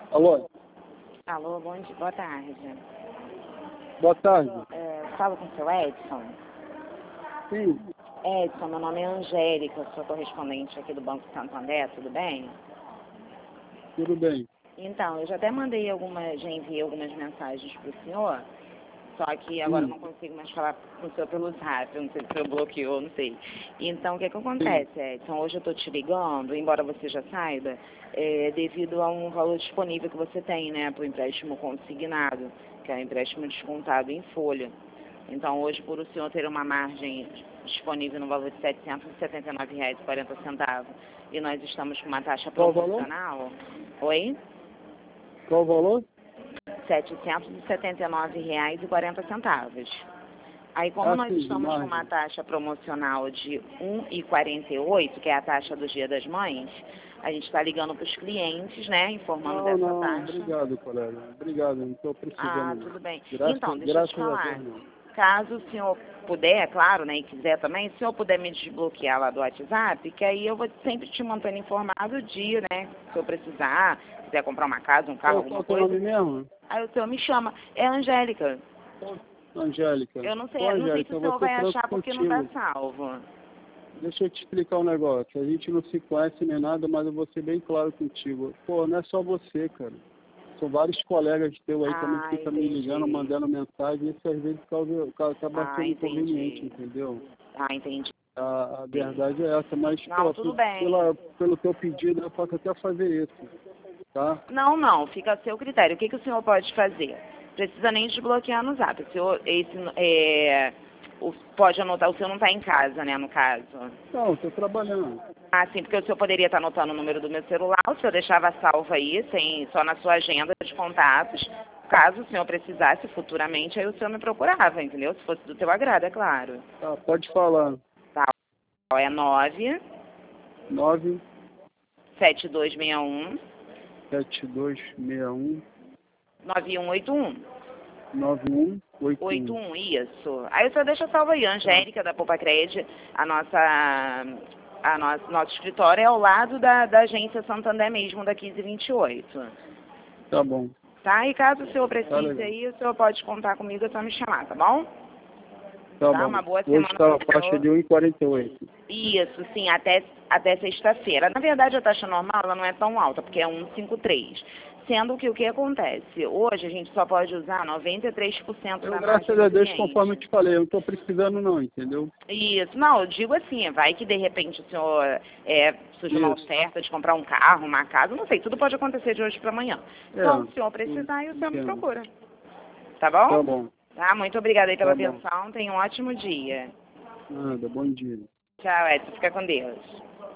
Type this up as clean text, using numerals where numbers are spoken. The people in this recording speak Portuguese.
Alô? Alô, boa tarde. Boa tarde. Falo com o seu Edson. Sim, Edson, meu nome é Angélica, sou correspondente aqui do Banco Santander, tudo bem? tudo bem. Então, eu já até já enviei algumas mensagens para o senhor, só que agora eu não consigo mais falar com o senhor pelo Zap, eu não sei se o senhor bloqueou, não sei. Então, o que acontece, Edson? Hoje eu estou te ligando, embora você já saiba, devido a um valor disponível que você tem, né, para o empréstimo consignado, que é o empréstimo descontado em folha. Então, hoje, por o senhor ter uma margem disponível no valor de R$ 779,40, e nós estamos com uma taxa Qual o valor? promocional... Oi? Qual o valor? R$ 779,40. Aí, como nós sim, estamos com margem. uma taxa promocional de R$ 1,48, que é a taxa do Dia das Mães, a gente está ligando para os clientes, né, informando dessa Não, taxa. obrigado, colega. Obrigado, não estou precisando. Tudo bem. Graças, Então, deixa eu te graças a falar. Deus, não. Caso o senhor puder, é claro, né, e quiser também, se o senhor puder me desbloquear lá do WhatsApp, que aí eu vou sempre te mantendo informado o dia, né, se eu precisar, quiser comprar uma casa, um carro, Qual alguma o teu nome coisa. mesmo? Aí o senhor me chama. É Angélica. Angélica. Eu não sei, Ô, não sei se Angélica, o eu vou senhor ser vai franco achar porque não está contigo. salvo. Deixa eu te explicar um negócio. A gente não se conhece nem nada, mas eu vou ser bem claro contigo. Pô, não é só você, cara. São vários colegas teus aí também que ficam me ligando, Entendi. mandando mensagem. Isso às vezes acaba sendo inconveniente, Entendi. entendeu? Entendi. A verdade é essa, mas Não, pô, tudo bem. pelo teu pedido eu posso até fazer isso, tá? Não, fica a seu critério. O que o senhor pode fazer? Precisa nem desbloquear no Zap. O senhor, pode anotar, o senhor não está em casa, né, no caso. Não, estou trabalhando. Sim, porque o senhor poderia estar anotando o número do meu celular, o senhor deixava salvo aí, só na sua agenda de contatos. Caso o senhor precisasse futuramente, aí o senhor me procurava, entendeu? Se fosse do teu agrado, é claro. Tá, pode falar. Tá, é 9 9 7261 7261 9181. 9181. 81, isso. Aí o senhor deixa salvo aí, Angélica da Poupa Cred, nosso escritório é ao lado da agência Santander mesmo, da 1528. Tá bom. Tá? E caso o senhor Tá precise legal. aí, o senhor pode contar comigo, é só me chamar, tá bom? Tá Tá? bom. Uma boa Hoje semana está a pro faixa senhor. de 1,48. Isso, sim, até sexta-feira. Na verdade, a taxa normal ela não é tão alta, porque é 1,53. Sendo que o que acontece? Hoje a gente só pode usar 93% da margem Graças a do Deus, cliente. conforme eu te falei, eu não estou precisando não, entendeu? Isso, não, eu digo assim, vai que de repente o senhor surge uma Isso. oferta de comprar um carro, uma casa, não sei, tudo pode acontecer de hoje para amanhã. Então, se o senhor precisar, aí o senhor me Entendo. procura. Tá bom? Tá bom. Tá, muito obrigada aí pela Tá bom. atenção, tenha um ótimo dia. Nada, bom dia. Tchau, Edson, fica com Deus.